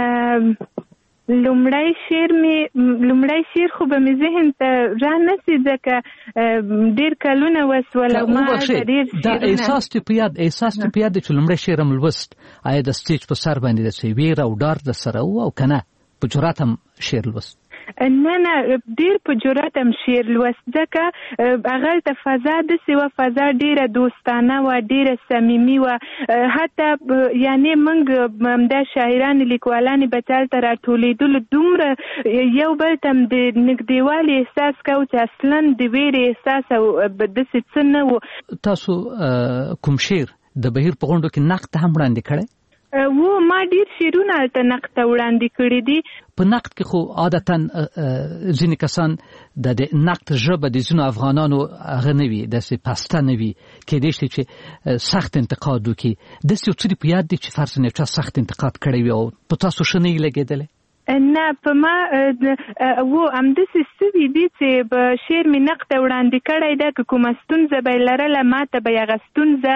لومړی شعر مې لومړی شعر خو به مې ذهن ته را نسي ځکه ډېر کلونه وسول او ما ډېر دا احساس چې په یاد احساس چې په یاد دی چې لومړی شعر هم لوست، آیا د سټیج په سر باندې داسې ویره او ډار در سره و او که نه په جرات هم شعر لوست؟ نه نه ډېر په جرات هم شعر لوست، ځکه هغلته فضا داسې وه، فضا ډېره دوستانه وه، ډېره صمیمي وه. حتی یعنې موږ همدا شاعرانې لیکوالانې به چې هلته راټولېدلو دومره یو بل ته هم د نږدېوالي احساس کوو چې اصلا د ویرې احساس او داسې څه نه و. تاسو کوم شعر د بهیر په غونډو کې نقد هم وړاندې کړی؟ و ما ډیر شعرونه هلته نقد ته وړاندې کړي دي. په نقد کې خو عادتا ځینې کسان د نقد ژبه د ځینو افغانانو هغه نه وي، داسې پسته نه وي، کېدای شي چې سخت انتقاد وکړي. داسې یو څه دې په یاد دي چې فرض نه چا سخت انتقاد کړی وي او په تاسو ښه نه یې لګېدلی؟ نه په ما و همداسې سوي دي چې به شعر مې نقد ته وړاندې کړی ده، که کومه ستونزه به یې لرله ما ته به یې هغه ستونزه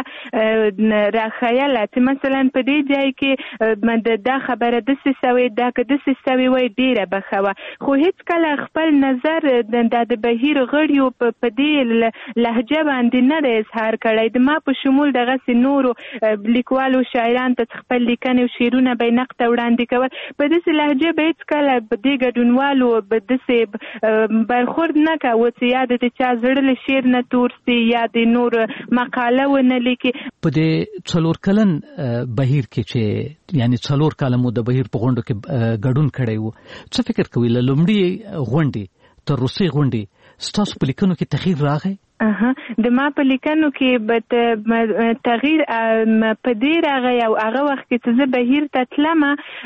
راښیله چې مثلا په دې ځای کې دا خبره داسې سوې، دا که داسې سوې وای ډېره به ښه وه. خو هېڅکله خپل نظر دا د بهیر غړیو په دې لهجه باندې نه دی اظهار کړی. د ما په شمول دغسې نورو لیکوالو شاعرانو ته خپل لیکنې او شعرونه به یې نقد ته وړاندې کول، په داسې لهجه به هېڅکله په دې ګډونوالو به داسې برخورد نه کوو چې یا د چا زړه له شعر نه تور سي یا د نور مقاله ونه لیکي. په دې څلور کلن بهیر کې چې یعنې څلور کاله مو د بهیر په غونډو کې ګډون کړی و، څه فکر کوئ له لومړي غونډې تر روسۍ غونډې ستاسو په لیکنو کې تغییر راغی؟ اها د ما په لیکنو کې به تغییر په دې راغی او هغه وخت کې چې زه بهیر ته تلم،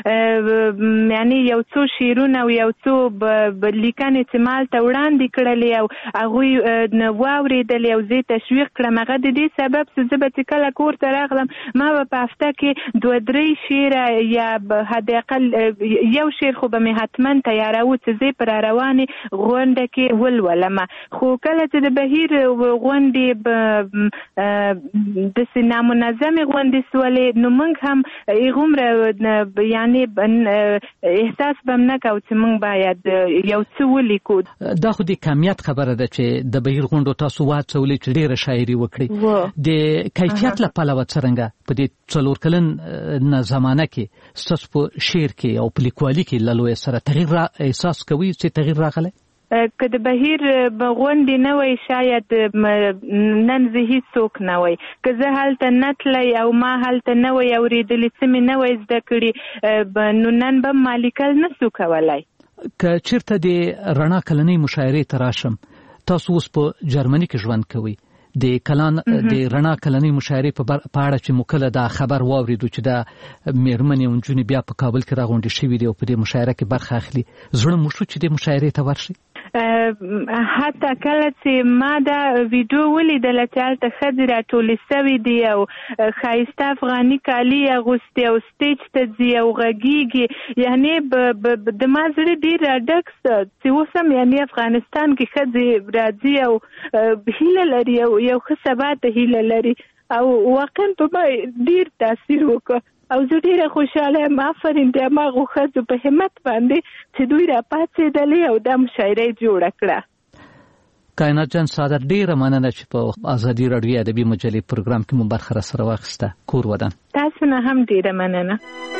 یعنې یو څو شعرونه او یو څو لیکنې چې ما هلته وړاندې کړلې او هغوی واورېدلې او زه یې تشویق کړم. هغه د دې سبب چې زه به چې کله کور ته راغلم ما به په هفته کې دوه درې شعره یا حداقل یو شعر خو به مې حتما تیاروو چې زه یې په راروانې غونډه کې ولولم. خو کله چې د بهیر غونډې داسې نامنظمې غونډې سولې نو موږ هم هغومره یعنې احساس به هم نه کوو چې موږ باید یو څه ولیکو. دا خو د کمیت خبره ده چې د بهیر غونډو تاسو وهڅولې چې ډېره شاعري وکړئ. د کیفیت له پلوه څرنګه په دې څلور کلن زمانه کې ستاسو په شعر کې او په لیکوالي کې له لویه سره تغییر احساس کوئ چې تغییر راغلی؟ که د بهیر غونډې نه وای شاید نن زه هېڅوک نه وای، که زه هلته نه تللی او ما هلته نه وای اورېدلې، څه مې نه وای زده کړي، نو نن به ما لیکل نه سو کولی. که چېرته د رڼا کلنۍ مشاعرې ته راشم، تاسو اوس په جرمني کې ژوند کوئ، د کلان د رڼا کلنۍ مشاعرې په اړه چې مو کله دا خبر واورېدو چې دا مېرمنې او نجونې بیا په کابل کې راغونډې شوي دي او په دې مشاعره کې برخه اخلي، زړه مو شو چې دې مشاعرې ته ورشئ؟ حتی کله چې ما دا ویډیو ولیدله چې هلته ښځې راټولې سوي دي او ښایسته افغاني کالي اغوستې او سټیج ته ځي او غږیږي، یعنې د ما زړه ډېر راډک سه چې اوس هم یعنې افغانستان کې ښځې راځي او هیله لري او یو ښه سبا ته هیله لري او واقعا په ما ډېر تاثیر وکړ او زه ډېره خوشحاله یم. آفرین د هماغو ښځو په همت باندې چې دوی راپاڅېدلې او دا مشاعره یې جوړه کړه. کائنات جان سعادت، ډېره مننه چې په ازادي راډیو ادبي مجلې پروګرام کې مو برخه راسره واخیسته. کور ودان. تاسو نه هم ډېره مننه.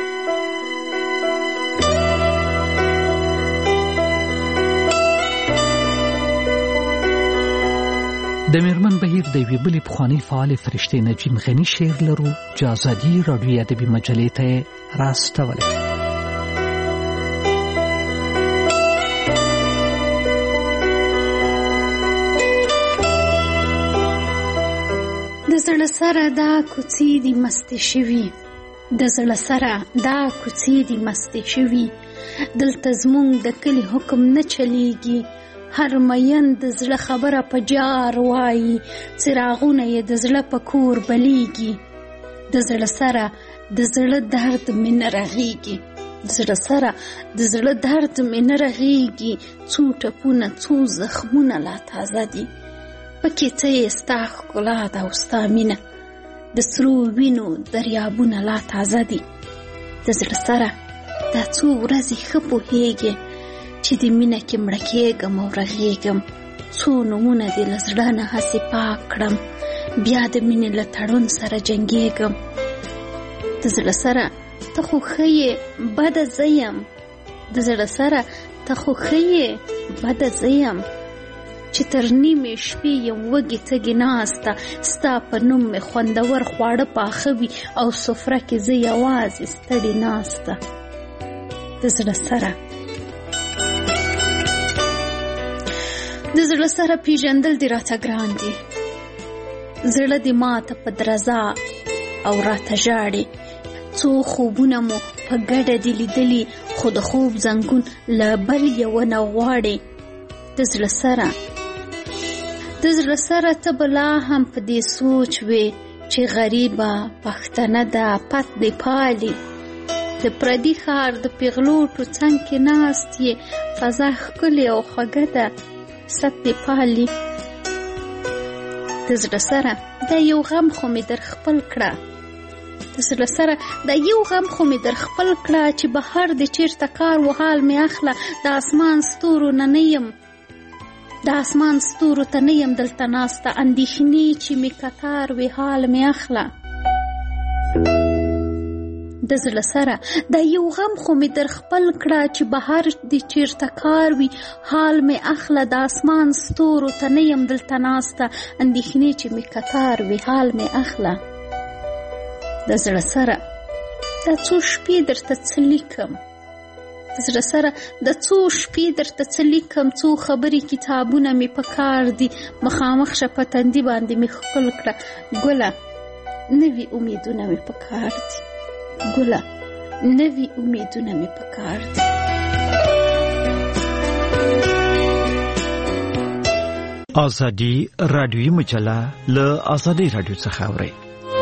د میرمن بهیر د یوې بلې پخوانۍ فعالې فرشتې نجیم غني شعر لرو چې ازادي راډیو ادبي مجلې ته یې راستولی. د زړه سره دا کوڅې دي مستې شوي، د زړه سره دا کوڅې دي مستې شوي، دلته زمونږ د کلي حکم نه چلیږي، هر مین د زړه خبره په جار وایي، څراغونه یې د زړه په کور بلیږي، د زړه سره د زړه درد مې نه رغیږي، د زړه سره د زړه درد مې نه رغیږي، څو ټپونه څو زخمونه لا تازه دي، پکې څه یې ستا ښکلا ده او ستا مینه، د سرو وینو دریابونه لا تازه دي، د زړه سره دا څو ورځې ښه پوهیږي چې د مینه کې مړه کېږم او رغېږم، څو نومونه دې له زړه نه هسې پاک کړم، بیا د مینې له تړون سره جنګېږم، د زړه سره ته خو ښه یې بده زه یم، د زړه سره ته خو ښه یې بده زه یم، چې تر نیمې شپې یم وږې تږې ناسته، ستا په نوم مې خوندور خواړه پاخه وي او سفره کې زه یوازې ستړې ناسته، د زړه سره د زړه سره پیژندل دې راته ګران دي، زړه دې ماته په درزا او راته ژاړي، څو خوبونه مو په ګډه دي لیدلي، خو د خوب زنګون له بل یو نه غواړي، د زړه سره د زړه سره ته به لا هم په دې سوچ وې چې غریبه پښتنه ده پت دې پالي، د پردي ښار د پیغلوټو څنګ کې ناست یې، فضا ښکلې او خوږه ده ست دې پالي، د زړه سره دا یو غم خو مې در خپل کړه، د زړه سره دا یو غم خو مې در خپل کړه، چې بهر دې چیرته کار و حال مې اخله، د اسمان ستورو نه نه یم د اسمان ستورو ته نه یم دلته ناسته، اندېښنې چې مې کتار وې حال مې اخله، د زړه سره دا یو غم خو مې در خپل کړه، چې بهر دې چیرته کار وي حال مې اخله، د اسمان ستورو ته نه یم دلته ناسته، اندېښنې چې مې کتار وې حال مې اخله، د زړه سره دا څو شپې درته څه لیکم، د زړه سره د څو شپې درته څه لیکم، څو خبرې کتابونه مې په کار دي، مخامخ شه په تندي باندې مې ښکل کړه ګله، نوي امیدونه مې په کار دي ګله، نوي امیدونه مې په کار دي. ازادي رادیوي مجله له ازادي رادیو څخه اوري.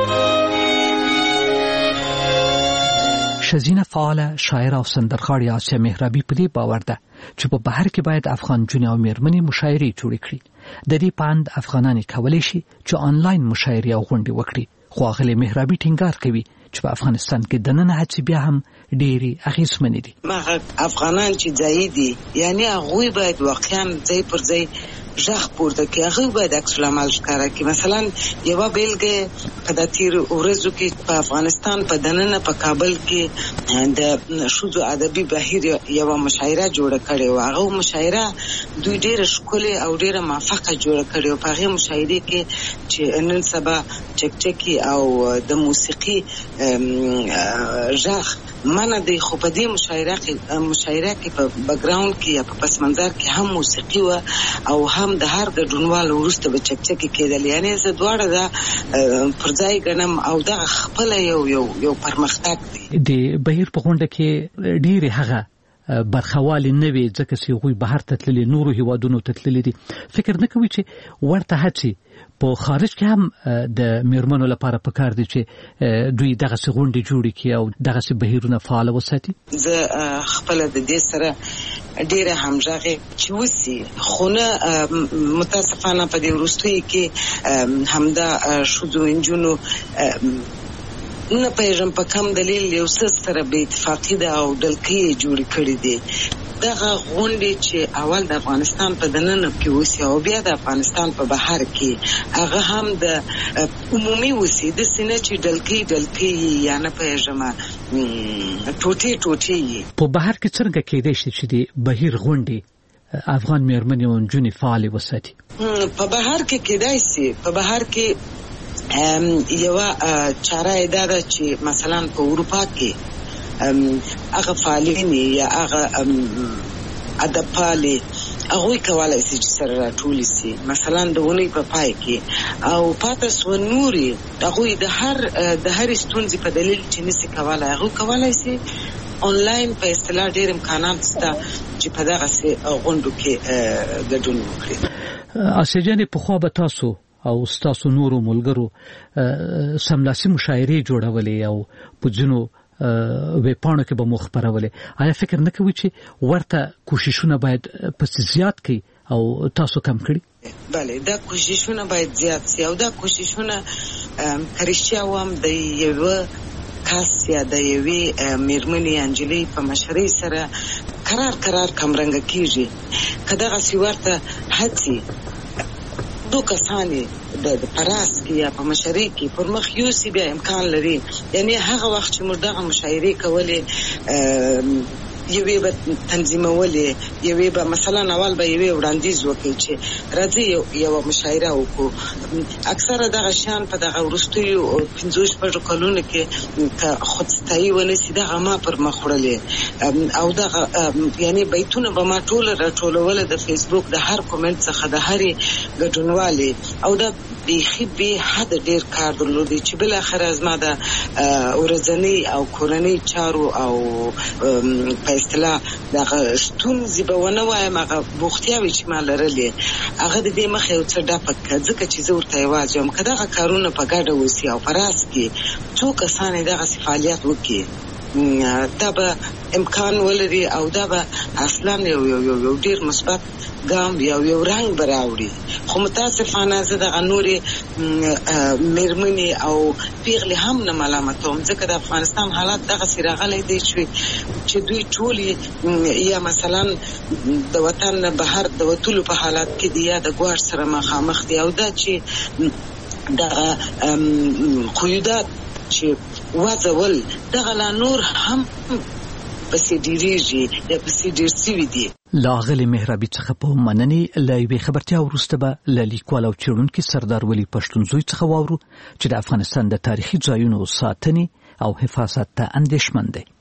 شزینه فعاله شاعر او سندرغاړې آسیا مهرابي په دې باور ده چې په بهر کې باید افغان جنې او میرمنې مشاعرې جوړې کړي. د دې پاند افغانان کولی شي چې آنلاین مشاعرې او غونډې وکړي، خو هغه مهرابي ټینګار کوي چې په افغانستان کې دننه هڅې بیا هم ډېری اغېزمنې دي. مغه افغانان چې ځای دي، یعنی هغوی باید واقعا ځای پر ځای ژغ پورته کړي، هغوی باید عکس العمل ښکاره کړي. مثلا یوه بیلګه په د تېرو ورځو کې په افغانستان په دننه په کابل کې د ښځو ادبي بهیر یوه مشاعره جوړه کړې وه. هغه مشاعره دوی ډېره ښکلې او ډېره موفقه جوړه کړې وه. په هغې مشاعرې کې چې نن سبا چکچکي او د موسیقي ژغ منه دی، خو په دې مشاعره کې مشاعره کې په بګراوند کې یا په پس منظر کې هم موسیقي وه او هم د هر ګډونوال وروسته به چکچکي کېدل. یعنې زه دواړه دا پر ځای ګڼم او دغه خپله یو یو یو پرمختګ دی. د بهیر په غونډه کې ډېرې هغه برخوالې نه وي ځکه چې هغوی بهر ته تللي، نورو هیوادونو ته تللي دي. فکر نه کوي چې ورته هڅې په خارج کې هم د میرمنو لپاره پکار دي چې دوی دغسې غونډې جوړې کړي او دغسې بهیرونه فعاله وساتي؟ زه خپله د دې سره ډېره همغږې چې وسي، خو نه متاسفانه په دې وروستیو کې همدا ښځو نجونو نه پېژم په کم دلیل یو څه سره بې اتفاقي ده او ډلکۍ یې جوړې کړي دي. دغه غونډې چې اول د افغانستان په دننه کې وسي او بیا د افغانستان په بهر کې هغه هم د عمومي وسي، داسې نه چې ډلکۍ ډلکۍ یا نه پېژم ټوټې ټوټې یي. په بهر کې څرنګه کېدای شي چې د بهیر غونډې افغان میرمنې او نجونې فعالې وساتي؟ په بهر کې کېدای شي، په بهر کې یوه چاره یې دا ده چې مثلا په اروپا کې هغه فعالین یا هغه ادبپالې هغه کولای شي چې سره راټول شي مثلا د ونې په پای کې او پاتس و نوري هغه د هر د هر ستونزې په دلیل چې نسی کولای هغه کولای شي آنلاین په اصطلاح ډېر امکانات شته چې په دغه سي غونډو کې ګډون وکړي. اسجن په خو به تاسو او تاسو نورو ملګرو سملاسي مشاعرې جوړولې او په ځینو ویبپاڼو کې به مو خبرولې. آیا فکر نه کوئ چې ورته کوششونه باید پس زیات کړي او تاسو کم کړي؟ بله دا کوششونه باید زیات سي او دا کوششونه کرشتیا وام د یو کاس یا د یوې میرمنې انجلی په مشرۍ سره قرار قرار کمرنګ کیږي کدا غسی ورته هڅي دو کسانی د پراس کې یا په مشرۍ کې پر مخ یو سی بیا امکان لري یعنی هغه وخت چې موږ دغه مشاعرې کولې یوې به تنظیمولې یوې به مثلا اول به یوې وړاندیز وکړي چې راځي یو مشاعره وکړو. اکثره دغه شان په دغه وروستیو پنځه شپږ کلونو کې خودستایي ونیسي دغه ما پر مخ وړلې او دغه یعنی بیتونه به ما ټول راټولول د فیسبوک د هر کومنټ څخه د هرې ګډونوالې او دا بیخي به حد ډیر کار درلودي چې بل اخر از ما د ورځنی او کورنۍ چارو او په اصطلاح دغه ستونزې به ونه وایم هغه بوختیاوې چې ما لرلې هغه د دې مخې یو څه ډپه کړه ځکه چې زه ورته یوازې یم که دغه کارونه په ګډه وسي او په راس کې څو کسان یې دغسې فعالیت وکړي دا به امکان ولري او دا به اصلا یو یو یو ډیر مثبت ګام یو یو رنګ براوړي. خو متاسفانه زه دغه نورې میرمنې او پیغلې هم نه ملامتوم ځکه د افغانستان حالات دغسې راغلی دی چې دوی ټولې یا مثلا د وطن نه بهر د وتلو په حالات کې دي یا د ګواښ سره مخامخ دي او دا چې دغه قیودات چې وځول دغه لا نور هم پسې ډیریږي یا پسې ډیر سوي دي. لاغلی مهرابي څخه په مننې له یوې خبرتیا وروسته به له لیکوال او څېړونکي سردار ولی پښتونزوی څخه واورو چې د افغانستان د تاریخي ځایونو ساتنې او حفاظت ته اندېښمن دی.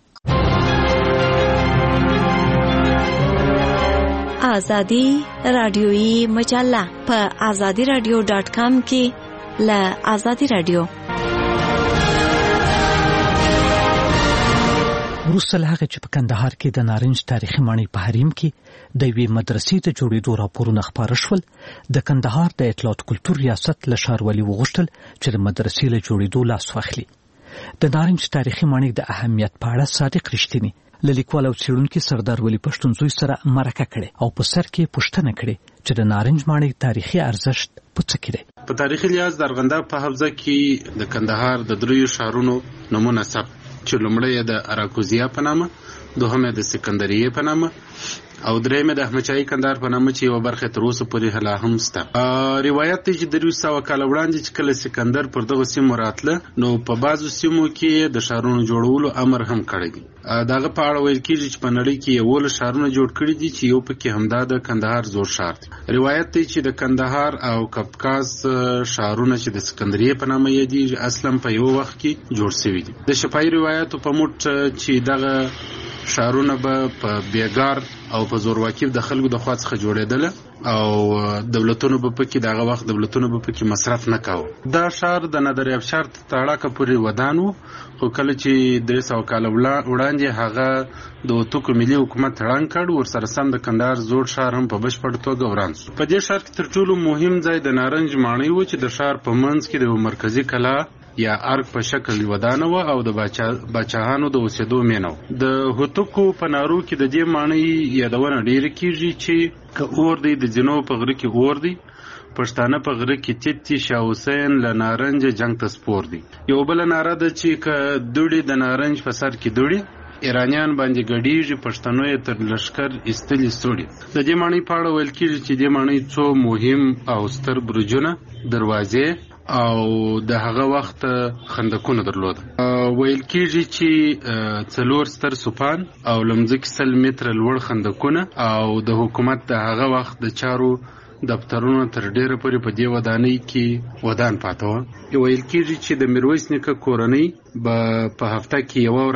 آزادي رادیویی مجله په آزادي رادیو ډاټ کام کې له آزادي رادیو وروسته له هغه چې په کندهار کې د نارنج تاریخي ماڼۍ په حریم کې د یوې مدرسې د جوړېدو راپورونه خپاره شول. د کندهار د اطلاعات کلتور ریاست له ښاروالۍ وغوښتل چې د مدرسې له جوړېدو لاس واخلي. د نارنج تاریخي ماڼۍ د اهمیت په اړه صادق رښتینی له لیکوال او څېړونکي سردار ولی پښتونزوی سره مرکه کړې او په سر کې پوښتنه کړې چې د نارنج ماڼۍ تاریخي ارزښت په څه کې دی. په تاریخي لحاظ د ارغنداب په حوزه کې د کندهار د دریو ښارونو نمونه ثبت چې لومړی د اراکوزیا په نامه، دوهم د سکندریه په نامه او درېیم د احمدشاهي کندهار په نامه چې یو برخه تر اوسه پورې لا هم شته. روایت دی چې درې سوه کاله وړاندې چې کله سکندر پر دغه سیمو راتله نو په بعضو سیمو کې د ښارونو جوړولو امر هم کړی دی. دغه په اړه ویل کېږي چې په نړۍ کې یولس ښارونه جوړ کړي دي چې یو پکې همدا د کندهار زوړ ښار دی. روایت دی چې د کندهار او کپکاس ښارونه چې د سکندریه په نامه یادېږي اصلا په یو وخت کې جوړ شوي دي. د شفاهي روایاتو په موټ چې دغه ښارونه به په بیګار او په زورواکي د خلکو د خوا څخه جوړېدله او دولتونو به پکې دغه وخت دولتونو به پکې مصرف نه کاوه. دا ښار د نادر افشار تاړاکه پورې ودان و، خو کله چې درې سوه کاله وړاندې هغه د وتوکو ملي حکومت ړنګ کړ، ورسره سم د کندهار زوړ ښار هم په بشپړ توګه وران شو. په دې ښار کې تر ټولو مهم ځای د نارنج ماڼۍ و چې د ښار په منځ کې د یو مرکزي کلا یا ارګ په شکل ودانه و او د باچاهانو د اوسېدو مینه و. د هوتکو په نارو کې د دې ماڼۍ یادونه ډېره کېږي چې که اور دی د ځینو په غره کې اور دی، پښتانه په غره کې تیت دي، شاه حسین له نارنج جنگ ته سپور دی. یو بله ناره ده چې که دوړي د نارنج په سر کې دوړي، ایرانیان باندې ګډیږي، پښتنو یې تر لښکر ایستلي سوړي. د دې ماڼۍ په اړه ویل کېږي چې دې ماڼۍ څو مهم او ستر برجونه، دروازې او د هغه وخت خندقونه درلوده. ویل کېږي چې څلور ستر سوپان او لمځکې سل متره لوړ خندقونه او د حکومت د هغه وخت د چارو دفترونه تر ډیره پورې په دې ودانۍ کې ودان پاته وه. ویل کېږي چې د میرویس نیکه کورنۍ به په هفته کې یوه ورځ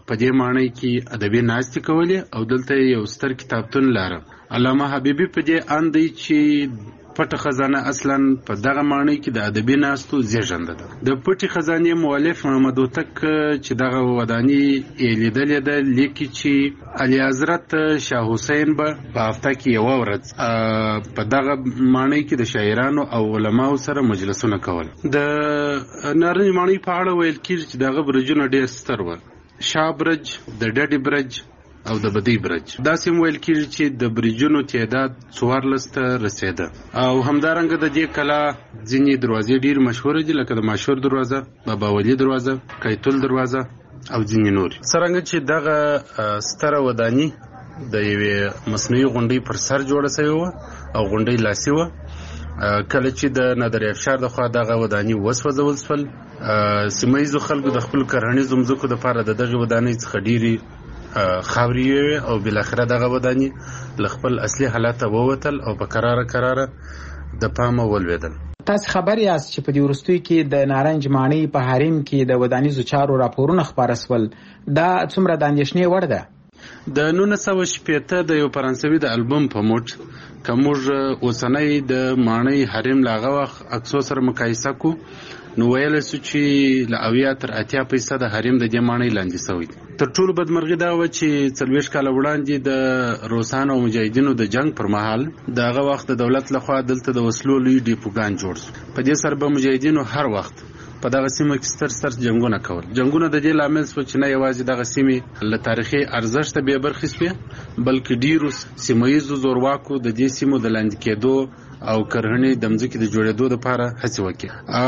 په دې معنی کې ادبي ناستې کولې او دلته یو ستر کتابتون لاره. علامه حبیبي په دې اندی چې پټه خزانه اصلا په دغه معنی کې د ادبي ناستو زیږنده ده. د پټي خزانه مؤلف محمد هوتک چې دغه ودانی لیدلې ده لیکي چې علي حضرت شاه حسین به په هفته کې یو ورځ په دغه معنی کې د شاعرانو او علماو سره مجلسونه کول. د نارنج معنی په اړه ویل کېږي چې دغه برجونه ډېر ستر ول، شاه برج، د ډډې برج او د بدی برج. دا سیم ویل کېږي چې د برجونو تعداد څوارلس ته رسیده. او همدارنګه د دې کلا ځینې دروازې ډېر مشهوره دي لکه د ماشور دروازه، بابا ولی دروازه، کیتول دروازه او ځینې نور. څرنګه چې دغه ستره ودانی د یوې مصنوعي غونډۍ پر سر جوړه شوې وه او غونډۍ لاسي وه. کله چې د نادر افشار د خوا دغه ودانی وسوځول شول، سیمه ییزو خلکو د خپل کرهنیزو مځکو دپاره د دغې ودانۍ څخه ډېرې خاورې وې او بالاخره دغه ودانۍ له خپل اصلي حالته ووتل او په کراره کراره د پامه ولوېدل. تاسو خبر یاست چې په دې وروستیو کې د نارنج ماڼۍ په حریم کې د ودانیزو چارو راپورونه خپاره سول. دا څومره د اندېښنې وړ ده؟ د نولس سوه شپېته د یو فرانسوي د البوم په موټ که موږ اوسنی د ماڼۍ حریم له هغه وخت عکسو سره مقایسه کو، نو ویلی سو چې له اویا تر اتیا فیصده حریم د دې ماڼۍ لاندې شوی دی. تر ټولو بدمرغي دا وه چې څلوېښت کاله وړاندې د روسانو او مجاهدینو د جنگ پر مهال د هغه وخت د دولت لخوا دلته د وسلو لوی ډیپوګان جوړ شو. په دې سره به مجاهدینو هر وخت په دغه سیمه کې ستر ستر جنګونه کول. جنګونه د دې لامل شو چې نه یوازې دغه سیمې له تاریخي ارزښته بې برخې شوې، بلکې ډیرو سیمه ییزو زورواکو د دې سیمو د لاندې کېدو او کرهنې د مځکې د جوړېدو دپاره هڅې وکړې.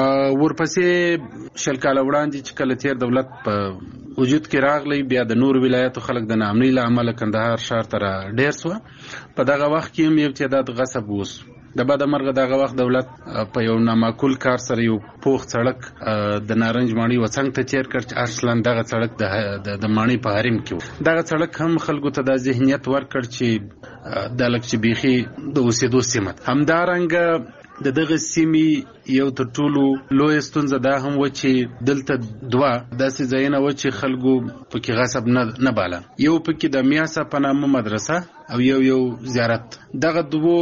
ورپسې شل کاله وړاندې چې کله تېر دولت په وجود کې راغلی، بیا د نورو ولایاتو خلک د ناامنۍ له امله کندهار ښار ته را ډېر سوه. په دغه وخت کې هم یو تعداد غصب وسو. د بعد مرغه دغه وخت دولت په یو نامعقول کار سره یو پوخ سړک د نارنج ماڼۍ وڅنګ ته تېر کړ چې اصلا دغه سړک د د ماڼۍ په حریم کې و. دغه سړک هم خلکو ته دا ذهنیت ورکړ چې دا لږ چې بیخي د اوسېدو سیمه ده. همدارنګه د دغه سیمې یو تر ټولو لویه ستونزه دا هم و چې دلته دوه داسې ځایونه و چې خلکو پکې غصب نه باله. یو پکې د میاسا په نامه مدرسه او یو یو زیارت. دغه دوو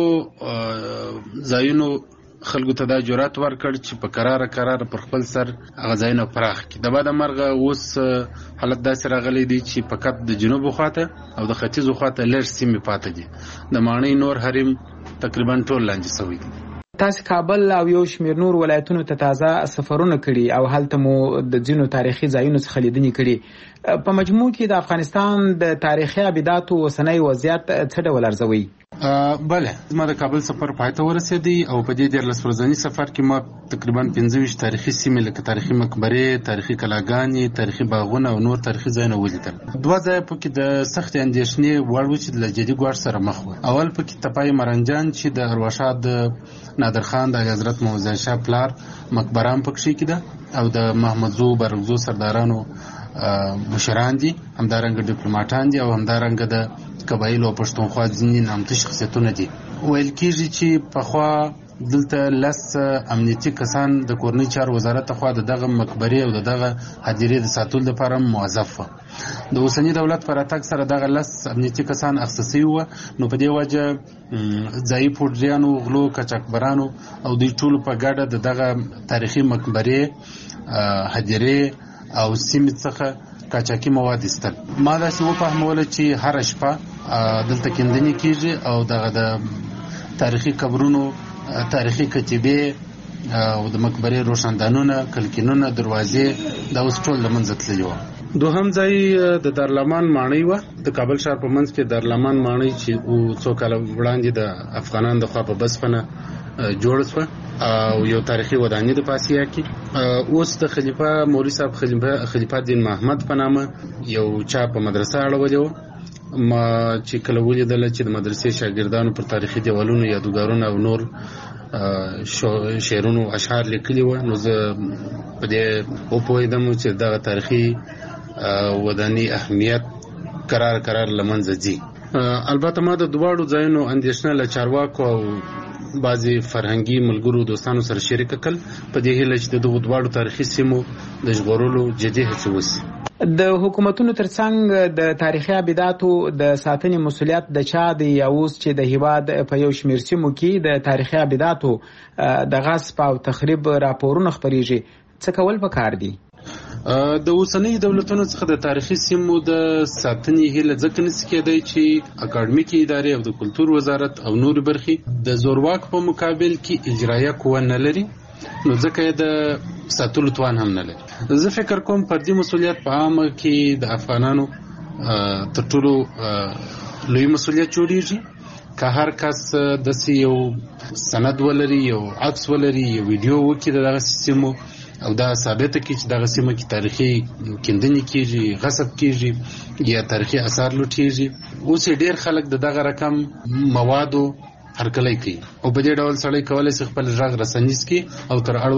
ځایونو خلکو ته دا جرأت ورکړ چې په کراره کراره پر خپل سر هغه ځایونه پراخ کړي. د بعد مرغه اوس حالت داسې راغلی دی چې فقط د جنوب خواته او د ختیځو خواته لږ سیمې پاتې دي. د ماڼۍ نور حریم تقریبا ټول لاندې شوی دی. تاسو کابل او یو شمېر نور ولایتونو ته تازه سفرونه کړي او هلته مو د ځینو تاریخي ځایونو څخه لیدنې کړي. په مجموع کې د افغانستان د تاریخي ابداتو اوسنی وضعیت څه ډول ارزوي؟ بله، زما د کابل سفر پای ته ورسېدی او په دې دیارلس ورځني سفر کې ما تقریبا پنځه ویشت تاریخي سیمې لکه تاریخي مقبرې، تاریخي کلاګانې، تاریخي باغونه او نور تاریخي ځایونه ولیدل. دوه ځایه پکې د سختې اندېښنې وړ و چې له جدي ګواښ سره مخ وو. اول پکې تپای مرنجان چې د ارواښاد د نادرخان د حضرت محمد شاه پلار مقبره هم پکې کې ده او د محمدزو برغزو سردارانو مشران دي، همدارنګه ډیپلوماټان دي او همدارنګه د قبایلو او پښتونخوا ځینې نامتو شخصیتونه دي. ویل کېږي چې پخوا دلته لس امنیتي کسان د کورنۍ چارو وزارت لخوا د دغه مقبرې او د دغه هدیرې د ساتلو لپاره موظف وه. د اوسني دولت په راتګ سره دغه لس امنیتي کسان اخته سوي وه. نو په دې وجه ځایي پوډریانو، غلو، قاچاقبرانو او دوی ټولو په ګډه د دغه تاریخي مقبرې، هدیرې او سیمې څخه قاچاقي مواد ایستل. ما داسې وفهموله چې هره شپه دلته کیندنې کېږي او دغه د تاریخي قبرونو، تاریخي کتیبې او د مقبرې روښاندانونه، کلکینونه، دروازې دا اوس ټول له منځه تللي وه. دوهم ځای د دارالمان ماڼۍ وه. د کابل ښار په منځ کې دارالمان ماڼۍ چې څو کاله وړاندې د افغانانو د خوا په بسپنه جوړه شوه او یو تاریخي ودانۍ د پاسیا کې. اوس د خلیفه مولوي صاحب خلیفه خلیفه دین محمد په نامه یو چا په مدرسه اړولې وه. ما چې کله ولیدله چې د مدرسې شاګردانو پر تاریخي دیوالونو یادګارونه او نور شعرونو اشعار لیکلي وه، نو زه په دې وپوهېدم چې دغه تاریخي ودانۍ اهمیت قرار قرار له منځه ځي. البته ما د دواړو ځایونو اندېښنه له چارواکو او بعضې فرهنګي ملګرو دوستانو سره شریکه کړل په دې هیله چې د دغو دواړو تاریخي سیمو د ژغورلو جدي هڅې وشي. د حکومتونو ترڅنګ د تاریخي ابداتو د ساتنې مسولیت د چا دی؟ یا اوس چې د هیواد په یو شمېر سیمو کې د تاریخي ابداتو د غصب او تخریب راپورونه خپریږي، څه کول پکار دي؟ د اوسنۍ دولتونو څخه د تاریخي سیمو د ساتنې هیله ځکه نشي کېدای چې اکاډمیکي ادارې او د کلتور وزارت او نور برخې د زورواک په مقابل کې اجرایه قوه نه لري، نو ځکه د ساتلو توان هم نه لري. زه فکر کوم فردي مسولیت په عامه کې د افغانانو تر ټولو لوی مسولیت جوړیږي. که هر کس داسې یو سند ولري، یو عکس ولري، یو ویډیو وکړي د دغه سیمو او دا ثابته کړي چې دغه سیمه کې تاریخي کیندنې کیږي، غصب کیږي یا تاریخي آثار لوټیږي. اوس ډیر خلک د دغه رقم موادو هرکلی کوي او په دې ډول سړی کولای شي خپل غږ رسنیز کړي او تر